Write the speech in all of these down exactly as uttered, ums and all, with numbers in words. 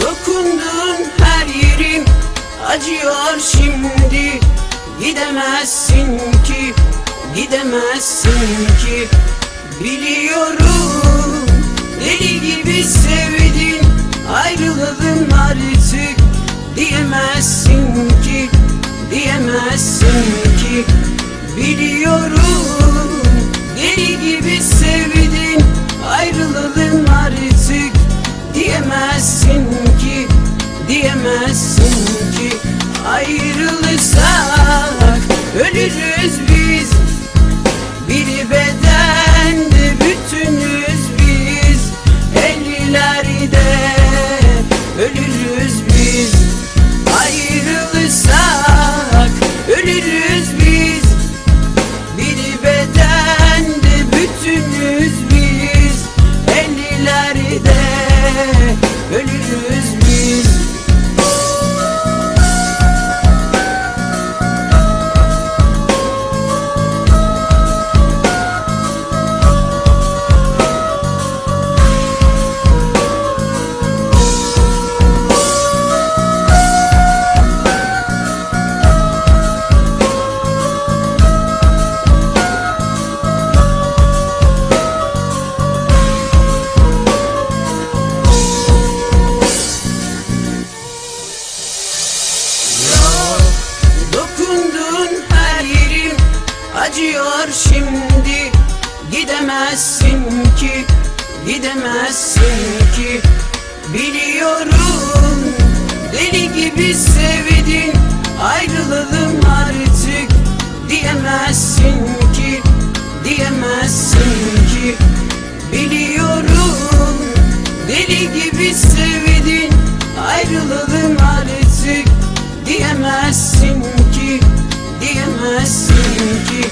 Dokundun her yerim acıyor şimdi. Gidemezsin ki, gidemezsin ki. Biliyorum deli gibi sevdin, ayrılalım artık diyemezsin ki, diyemezsin ki. Biliyorum deli gibi sevdin, ayrılalım artık diyemezsin ki, diyemezsin ki. Ayrılırsak ölürüz biz, bir bedende bütünüz biz. Ellilerde ölürüz biz. Ayrılırsak ölürüz biz, bir bedende bütünüz biz. Ellilerde ölürüz biz. Acıyor şimdi, gidemezsin ki, gidemezsin ki. Biliyorum deli gibi sevdin, ayrılalım artık diyemezsin ki, diyemezsin ki. Biliyorum deli gibi sevdin, ayrılalım artık diyemezsin ki, diyemezsin ki.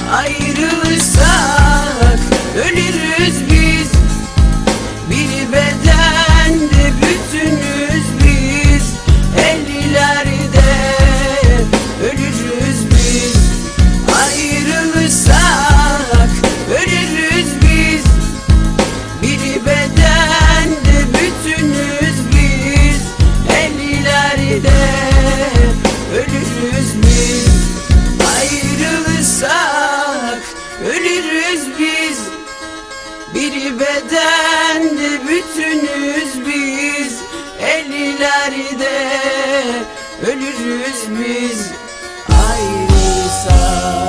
Ayrılırsak ölürüz biz, bir bedende bütünüz biz. Ellilerde ölürüz biz. Ayrılırsak ölürüz biz, bir bedende bütünüz biz. Ellilerde ölürüz biz. Ayrılırsak ölürüz biz, bir bedende bütünüz biz. Ellilerde ölürüz biz. Ayrılırsak